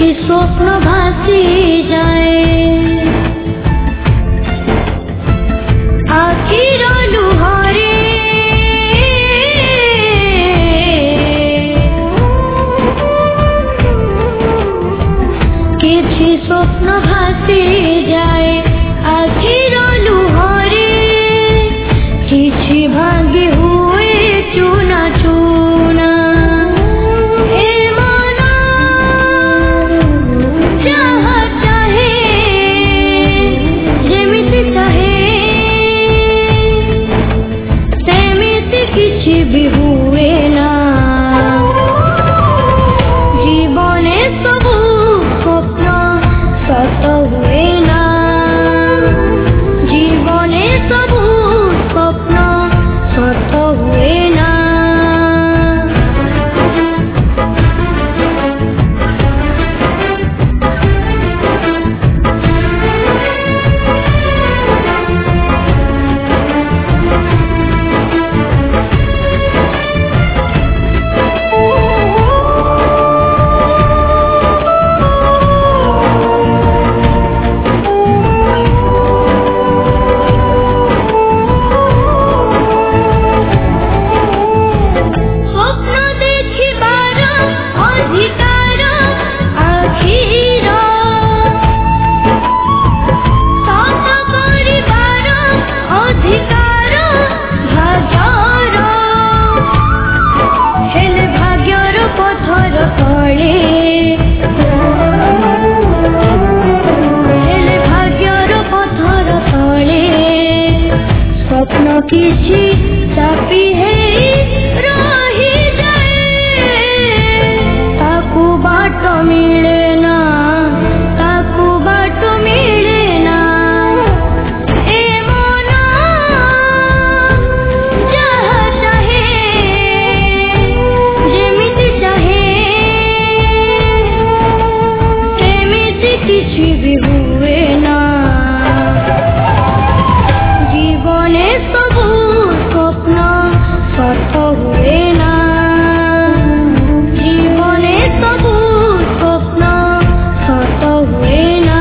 स्वप्न भासी जाए आखिर लुहरे किछि स्वप्न भासी जाए आखिर लुहरे किछि भांगी हुए चूना चूना भी हुए ना जीवने सबु स्वप्न सत हुए ना जीवने सबु स्वप्न सत हुए ना किछि चापी है रही जाए ताकू बाट मिले ना ताकू बाट मिले ना ए मन जहा चाहे जेमिति चाहे सेमिति किछि भी हुए ना जीवने सबु स्वप्न सत हुए ना जीवने सबु स्वप्न सत हुए ना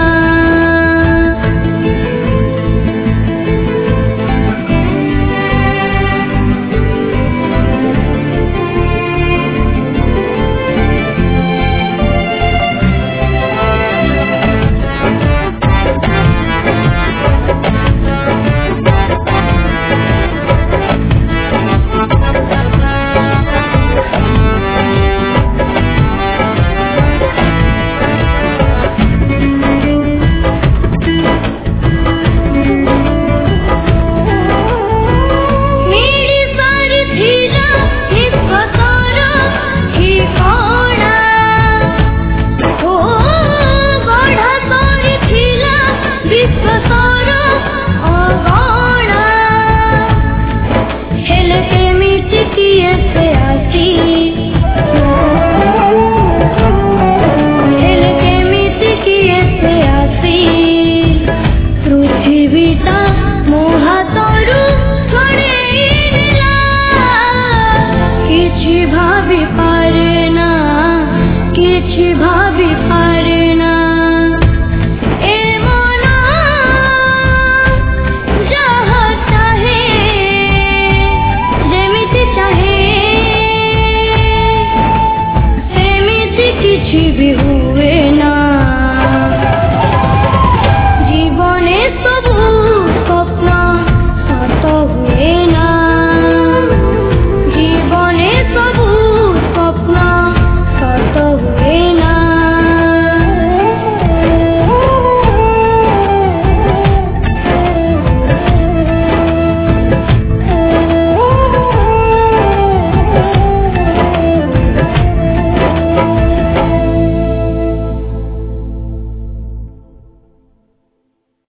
किछि भाभी